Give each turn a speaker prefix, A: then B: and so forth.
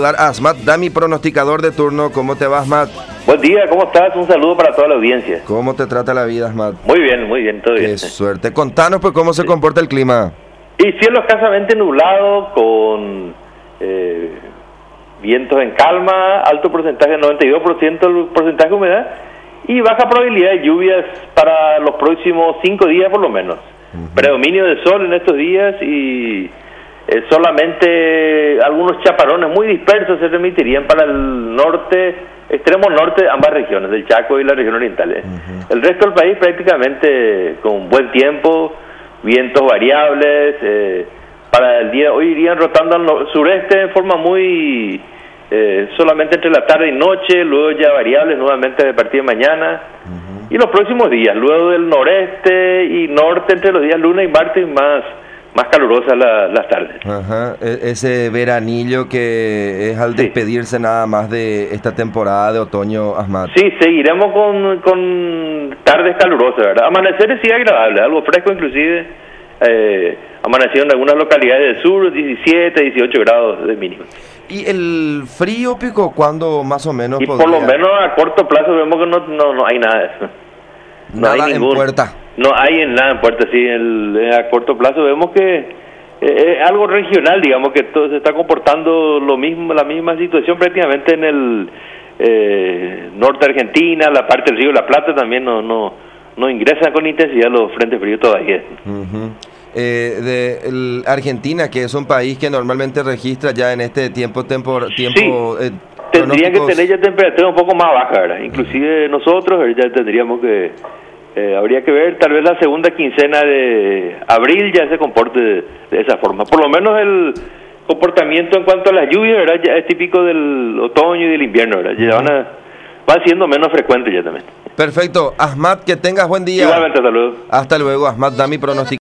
A: saludar a Asmat Dami, pronosticador de turno. ¿Cómo te va, Asmat?
B: Buen día, ¿cómo estás? Un saludo para toda la audiencia.
A: ¿Cómo te trata la vida, Asmat?
B: Muy bien, todo bien.
A: Qué suerte. Contanos pues cómo se comporta el clima.
B: Y cielo escasamente nublado, con vientos en calma, alto porcentaje, 92% el porcentaje de humedad, y baja probabilidad de lluvias para los próximos 5 días por lo menos. Predominio de sol en estos días y solamente algunos chaparrones muy dispersos se remitirían para el norte, extremo norte de ambas regiones, del Chaco y la región oriental. El resto del país prácticamente con buen tiempo, vientos variables. Para el día de hoy irían rotando al sureste en forma muy solamente entre la tarde y noche, luego ya variables nuevamente a partir de mañana. Y los próximos días, luego del noreste y norte entre los días lunes y martes, más calurosas las tardes.
A: Ese veranillo que es al despedirse nada más de esta temporada de otoño, Asmat.
B: Sí, seguiremos con tardes calurosas, ¿verdad? Amaneceres sí agradables, algo fresco inclusive. Amanecieron en algunas localidades del sur, 17, 18 grados de mínimo.
A: ¿Y el frío, Pico, cuándo más o menos
B: y
A: podría?
B: Por lo menos a corto plazo vemos que no hay nada de eso.
A: Nada en puerta.
B: No hay nada en puerta, sí. A corto plazo vemos que es algo regional, digamos, que todo se está comportando lo mismo, la misma situación prácticamente en el norte de Argentina, la parte del Río de la Plata también no ingresan con intensidad los frentes fríos todavía.
A: De Argentina, que es un país que normalmente registra ya en este tiempo
B: tendría que tener ya temperatura un poco más baja, ¿verdad? Inclusive nosotros ya tendríamos que habría que ver, tal vez la segunda quincena de abril ya se comporte de esa forma. Por lo menos el comportamiento en cuanto a las lluvias, ¿verdad? Ya es típico del otoño y del invierno, ¿verdad? Ya van siendo menos frecuentes ya también.
A: Perfecto. Asmat, que tengas buen día.
B: Igualmente, hasta luego.
A: Hasta luego, Asmat Dami, pronosticador.